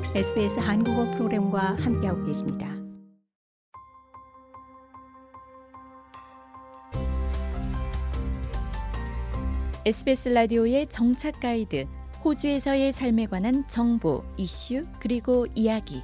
SBS 한국어 프로그램과 함께하고 계십니다. SBS 라디오의 정착 가이드, 호주에서의 삶에 관한 정보, 이슈, 그리고 이야기.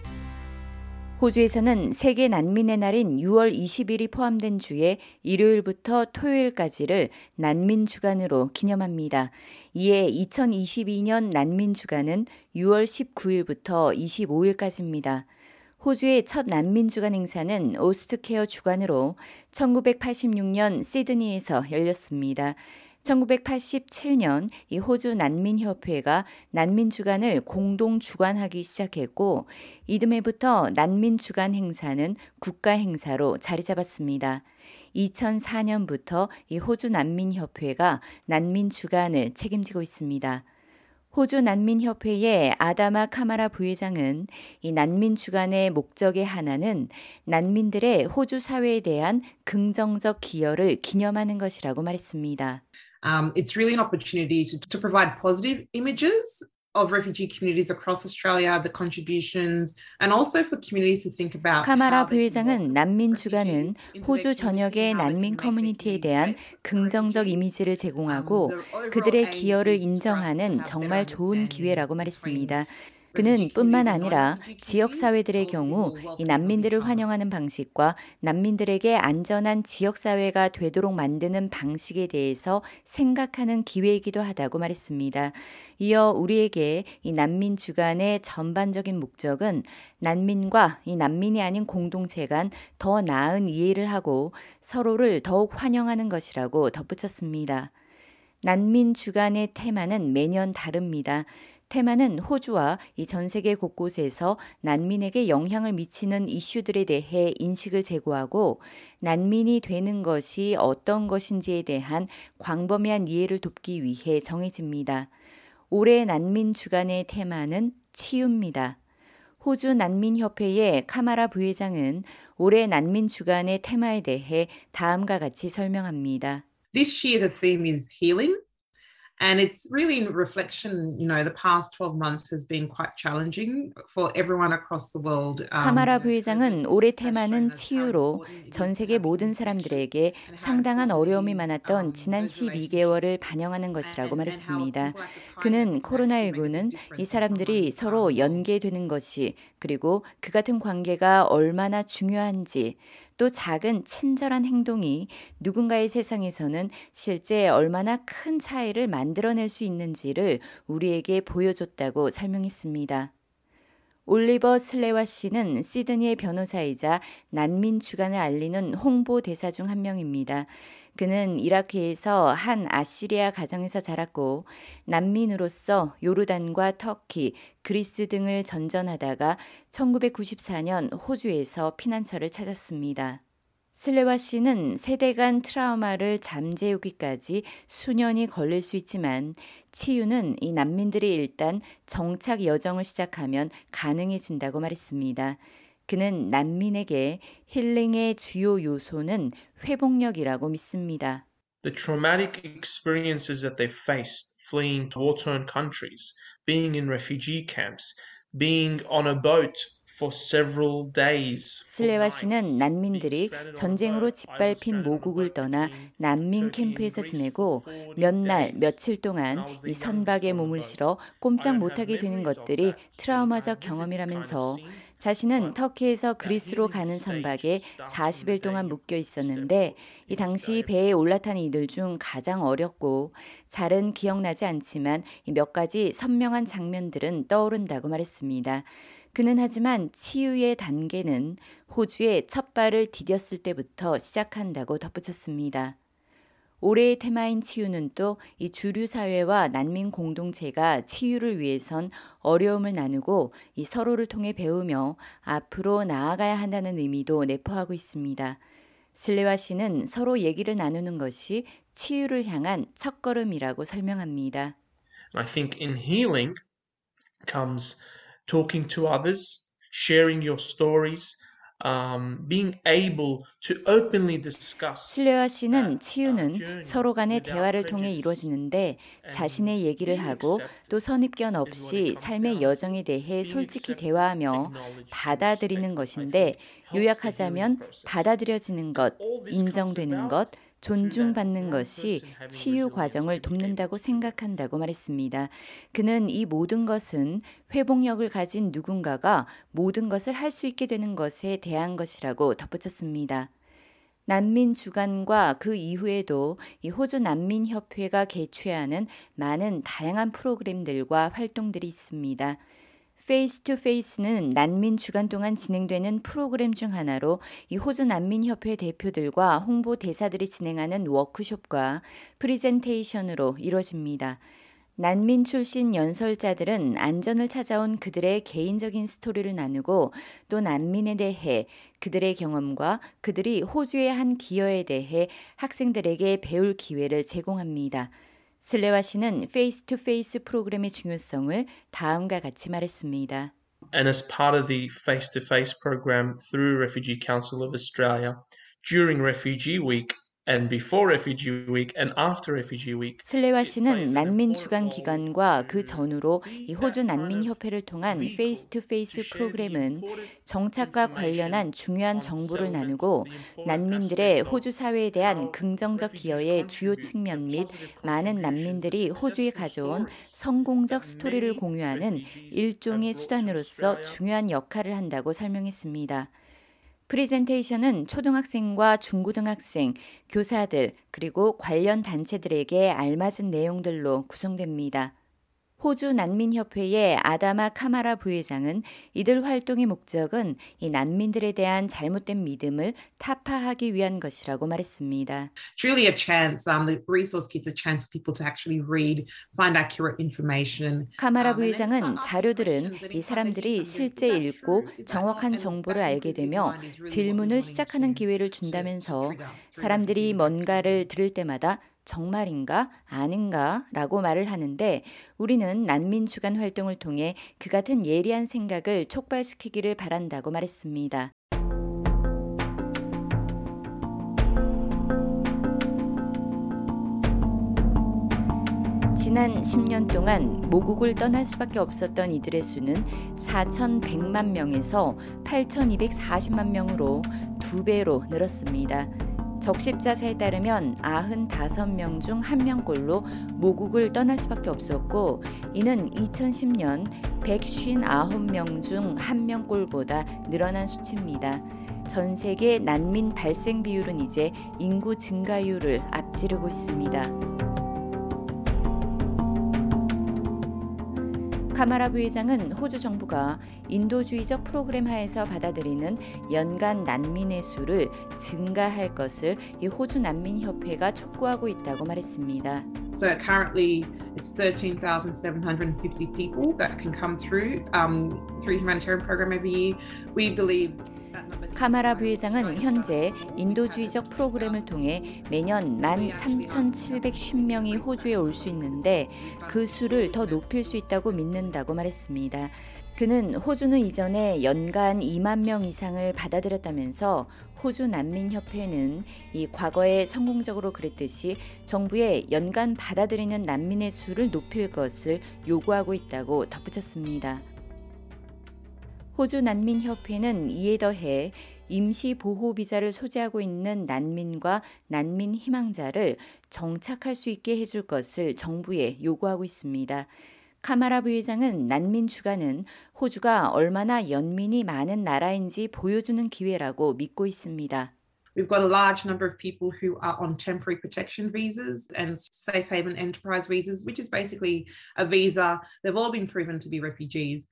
호주에서는 세계 난민의 날인 6월 20일이 포함된 주에 일요일부터 토요일까지를 난민주간으로 기념합니다. 이에 2022년 난민주간은 6월 19일부터 25일까지입니다. 호주의 첫 난민주간 행사는 오스트케어 주간으로 1986년 시드니에서 열렸습니다. 1987년 이 호주 난민협회가 난민주간을 공동 주관하기 시작했고 이듬해부터 난민주간 행사는 국가 행사로 자리 잡았습니다. 2004년부터 이 호주 난민협회가 난민주간을 책임지고 있습니다. 호주 난민협회의 아다마 카마라 부회장은 이 난민주간의 목적의 하나는 난민들의 호주 사회에 대한 긍정적 기여를 기념하는 것이라고 말했습니다. It's really an opportunity to provide positive images of refugee communities across Australia, the contributions, and also for communities to think about. 카마라 부회장은 난민주간은 호주 전역의 난민 커뮤니티에 대한 긍정적 이미지를 제공하고 그들의 기여를 인정하는 정말 좋은 기회라고 말했습니다. 그는 뿐만 아니라 지역사회들의 경우 이 난민들을 환영하는 방식과 난민들에게 안전한 지역사회가 되도록 만드는 방식에 대해서 생각하는 기회이기도 하다고 말했습니다. 이어 우리에게 이 난민주간의 전반적인 목적은 난민과 이 난민이 아닌 공동체 간 더 나은 이해를 하고 서로를 더욱 환영하는 것이라고 덧붙였습니다. 난민주간의 테마는 매년 다릅니다. 테마는 호주와 이 전 세계 곳곳에서 난민에게 영향을 미치는 이슈들에 대해 인식을 제고하고 난민이 되는 것이 어떤 것인지에 대한 광범위한 이해를 돕기 위해 정해집니다. 올해 난민 주간의 테마는 치유입니다. 호주 난민협회의 카마라 부회장은 올해 난민 주간의 테마에 대해 다음과 같이 설명합니다. This year the theme is healing. And it's really in reflection, the past 12 months has been quite challenging for everyone across the world. 카마라 부회장은 올해 테마는 치유로 전 세계 모든 사람들에게 상당한 어려움이 많았던 지난 12개월을 반영하는 것이라고 말했습니다. 그는 코로나19는 이 사람들이 서로 연계되는 것이 그리고 그 같은 관계가 얼마나 중요한지 또 작은 친절한 행동이 누군가의 세상에서는 실제 얼마나 큰 차이를 만들어낼 수 있는지를 우리에게 보여줬다고 설명했습니다. 올리버 슬레와 씨는 시드니의 변호사이자 난민 주간을 알리는 홍보 대사 중 한 명입니다. 그는 이라크에서 한 아시리아 가정에서 자랐고 난민으로서 요르단과 터키, 그리스 등을 전전하다가 1994년 호주에서 피난처를 찾았습니다. 슬레와 씨는 세대 간 트라우마를 잠재우기까지 수년이 걸릴 수 있지만 치유는 이 난민들이 일단 정착 여정을 시작하면 가능해진다고 말했습니다. 그는 난민에게 힐링의 주요 요소는 회복력이라고 믿습니다. The traumatic experiences that they've faced fleeing war-torn countries, being in refugee camps, being on a boat for several days. 슬레와 씨는 난민들이 전쟁으로 짓밟힌 모국을 떠나 난민 캠프에서 지내고 몇 날, 며칠 동안 이 선박에 몸을 실어 꼼짝 못하게 되는 것들이 트라우마적 경험이라면서 자신은 터키에서 그리스로 가는 선박에 40일 동안 묶여 있었는데 이 당시 배에 올라탄 이들 중 가장 어렸고 잘은 기억나지 않지만 몇 가지 선명한 장면들은 떠오른다고 말했습니다. 그는 하지만 치유의 단계는 호주에 첫 발을 디뎠을 때부터 시작한다고 덧붙였습니다. 올해의 테마인 치유는 또 이 주류 사회와 난민 공동체가 치유를 위해선 어려움을 나누고 이 서로를 통해 배우며 앞으로 나아가야 한다는 의미도 내포하고 있습니다. 슬레와 씨는 서로 얘기를 나누는 것이 치유를 향한 첫걸음이라고 설명합니다. I think in healing comes talking to others, sharing your stories, being able to openly discuss 슬레와 씨는 that 치유는 journey 서로 간의 without 대화를 통해 prejudice 이루어지는데 and 자신의 얘기를 being 하고 accepted 또 선입견 is what it 없이 comes 삶의 down 여정에 to. 대해 Being 솔직히 accepted, 대화하며 acknowledged, and 받아들이는 respected, I 것인데 think, helps the healing 요약하자면 process. 받아들여지는 And 것, all this comes 인정되는 about 것, through that 존중받는 one 것이 person having 치유 resilience 과정을 to be able 돕는다고 to do that. 생각한다고 말했습니다. 그는 이 모든 것은 회복력을 가진 누군가가 모든 것을 할 수 있게 되는 것에 대한 것이라고 덧붙였습니다. 난민 주간과 그 이후에도 이 호주 난민협회가 개최하는 많은 다양한 프로그램들과 활동들이 있습니다. 페이스 투 페이스는 난민 주간 동안 진행되는 프로그램 중 하나로 이 호주 난민협회 대표들과 홍보 대사들이 진행하는 워크숍과 프리젠테이션으로 이루어집니다. 난민 출신 연설자들은 안전을 찾아온 그들의 개인적인 스토리를 나누고 또 난민에 대해 그들의 경험과 그들이 호주에 한 기여에 대해 학생들에게 배울 기회를 제공합니다. 슬레와 씨는 페이스 투 페이스 프로그램의 중요성을 다음과 같이 말했습니다. And as part of the face-to-face program through Refugee Council of Australia, during Refugee Week and before Refugee Week and after Refugee Week, 슬레와 it 씨는 plays an 난민 important 주간 role 기간과 그 to 전후로 be 이 호주 that 난민 kind of 협회를 통한 vehicle 페이스 투 to 페이스 share the 프로그램은 important 정착과 information 관련한 중요한 on 정보를 settlement, 나누고 the important 난민들의 aspect 호주 of 사회에 대한 how 긍정적 refugees 기여의 주요 contribute, 측면 the 및 positive 많은 contributions, 난민들이 the 호주에 successful 가져온 stories 성공적 that 스토리를 many 공유하는 refugees 일종의 have brought to 수단으로서 Australia. 중요한 역할을 한다고 설명했습니다. 프리젠테이션은 초등학생과 중고등학생, 교사들, 그리고 관련 단체들에게 알맞은 내용들로 구성됩니다. 호주 난민협회의 아다마 카마라 부회장은 이들 활동의 목적은 이 난민들에 대한 잘못된 믿음을 타파하기 위한 것이라고 말했습니다. It's really a chance. The resource kits a chance for people to actually read, find accurate information. 카마라 And then 부회장은 start asking 자료들은 questions that 이 사람들이 encourage them. 실제 Is that 읽고 true? Is that not? 정확한 And 정보를 that 알게 inclusive 되며 mind is really what we're 질문을 wanting 시작하는 기회를 to 준다면서 trigger through 사람들이 refugee 뭔가를 refugees. 들을 때마다 정말인가? 아닌가? 라고 말을 하는데 우리는 난민 주간 활동을 통해 그 같은 예리한 생각을 촉발시키기를 바란다고 말했습니다. 지난 10년 동안 모국을 떠날 수밖에 없었던 이들의 수는 4,100만 명에서 8,240만 명으로 2배로 늘었습니다. 적십자사에 따르면 95명 중 1명꼴로 모국을 떠날 수밖에 없었고 이는 2010년 159명 중 1명꼴보다 늘어난 수치입니다. 전 세계 난민 발생 비율은 이제 인구 증가율을 앞지르고 있습니다. 카마라 부회장은 호주 정부가 인도주의적 프로그램 하에서 받아들이는 연간 난민의 수를 증가할 것을 이 호주 난민협회가 촉구하고 있다고 말했습니다. So currently it's 13,750 people that can come through humanitarian program every year. We believe 카마라 부회장은 현재 인도주의적 프로그램을 통해 매년 13,750명이 호주에 올 수 있는데 그 수를 더 높일 수 있다고 믿는다고 말했습니다. 그는 호주는 이전에 연간 2만 명 이상을 받아들였다면서 호주 난민협회는 이 과거에 성공적으로 그랬듯이 정부에 연간 받아들이는 난민의 수를 높일 것을 요구하고 있다고 덧붙였습니다. 호주 난민협회는 이에 더해 임시보호비자를 소지하고 있는 난민과 난민 희망자를 정착할 수 있게 해줄 것을 정부에 요구하고 있습니다. 카마라 부회장은 난민 주간은 호주가 얼마나 연민이 많은 나라인지 보여주는 기회라고 믿고 있습니다. We've got a large number of people who are on temporary protection visas and safe haven enterprise visas, which is basically a visa. They've all been proven to be refugees.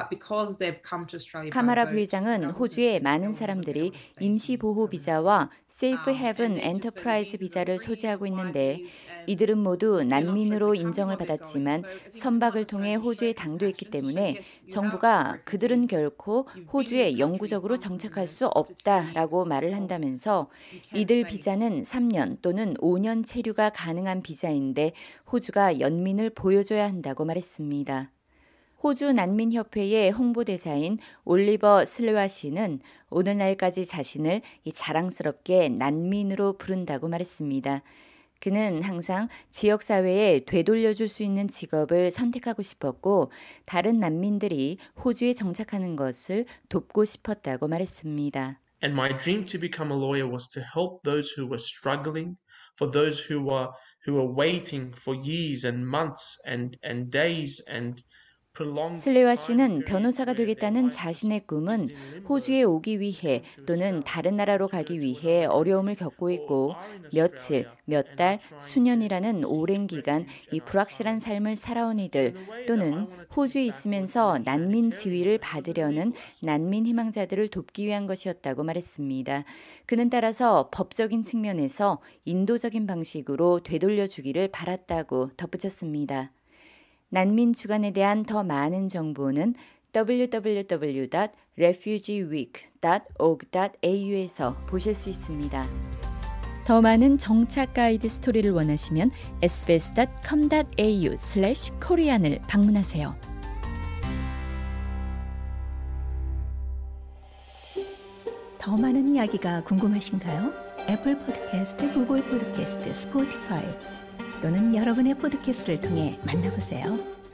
카마라 부회장은 호주의 많은 사람들이 임시보호 비자와 세이프 헤븐 엔터프라이즈 비자를 소지하고 있는데 이들은 모두 난민으로 인정을 받았지만 선박을 통해 호주에 당도했기 때문에 정부가 그들은 결코 호주에 영구적으로 정착할 수 없다라고 말을 한다면서 이들 비자는 3년 또는 5년 체류가 가능한 비자인데 호주가 연민을 보여줘야 한다고 말했습니다. 호주 난민협회의 홍보대사인 올리버 슬레와 씨는 오늘날까지 자신을 자랑스럽게 난민으로 부른다고 말했습니다. 그는 항상 지역사회에 되돌려줄 수 있는 직업을 선택하고 싶었고 다른 난민들이 호주에 정착하는 것을 돕고 싶었다고 말했습니다. And my dream to become a lawyer was to help those who were struggling, for those who were waiting for years and months and days and 슬레와 씨는 변호사가 되겠다는 자신의 꿈은 호주에 오기 위해 또는 다른 나라로 가기 위해 어려움을 겪고 있고 며칠, 몇 달, 수년이라는 오랜 기간 이 불확실한 삶을 살아온 이들 또는 호주에 있으면서 난민 지위를 받으려는 난민 희망자들을 돕기 위한 것이었다고 말했습니다. 그는 따라서 법적인 측면에서 인도적인 방식으로 되돌려주기를 바랐다고 덧붙였습니다. 난민 주간에 대한 더 많은 정보는 www.refugeeweek.org.au에서 보실 수 있습니다. 더 많은 정착 가이드 스토리를 원하시면 sbs.com.au/korean을 방문하세요. 더 많은 이야기가 궁금하신가요? 애플 팟캐스트, 구글 팟캐스트, 스포티파이 또는 여러분의 팟캐스트를 통해 만나보세요.